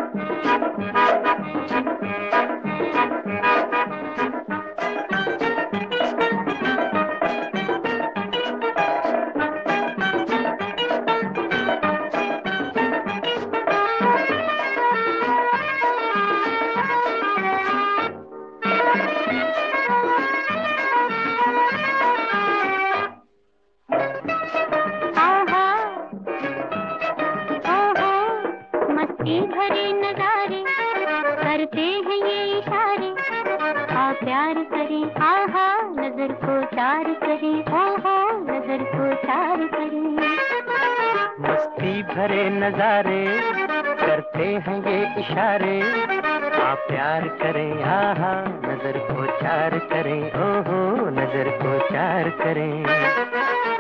भरे नजारे करते हैं ये इशारे, आ प्यार करें आहा नजर को चार करें, ओहो नजर को चार करें। मस्ती भरे नजारे करते हैं ये इशारे, आ प्यार करें आहा नजर को चार करें, ओहो नजर को चार करें।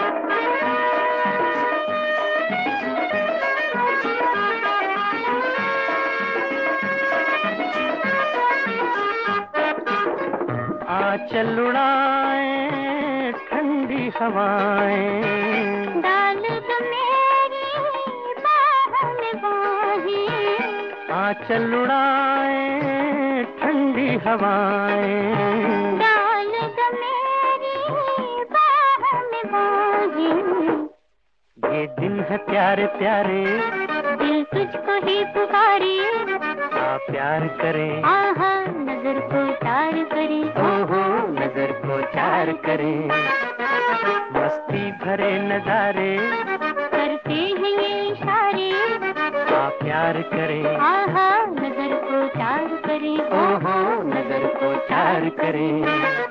आंचल उड़ाएं ठंडी हवाएं, डाल दो मेरी बाहों में बाहें। आंचल उड़ाएं ठंडी हवाएं, डाल दो मेरी बाहों में बाहें। ये दिन है प्यारे प्यारे, दिल तुझको ही पुकारे, आ प्यार करें आहा नजर को चार करें, ओहो नजर को चार करें। मस्ती भरे नजारे करते हैं ये इशारे, आ प्यार करें आहा नजर को चार करें, ओहो नजर को चार करें।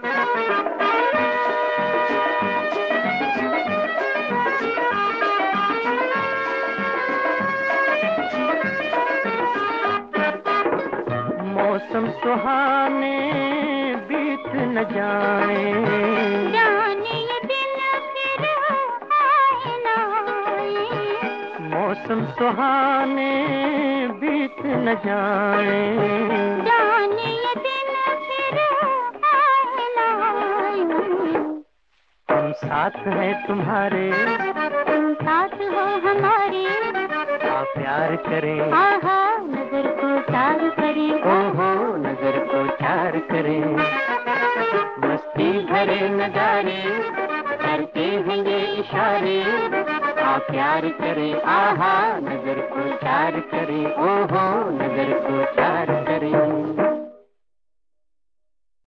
मौसम सुहाने बीत न जाए, जाने ये दिन फिर आए ना आए। मौसम सुहाने बीत न जाए, जाने ये दिन फिर आए ना आए। हम साथ हैं तुम्हारे, तुम साथ हो हमारे, आ प्यार करें आहा नजर को चार करें, ओहो नजर को चार करें। मस्ती भरे नजारे करते हैं ये इशारे, आ प्यार करें आहा नजर को चार करें, ओहो नजर को चार करें।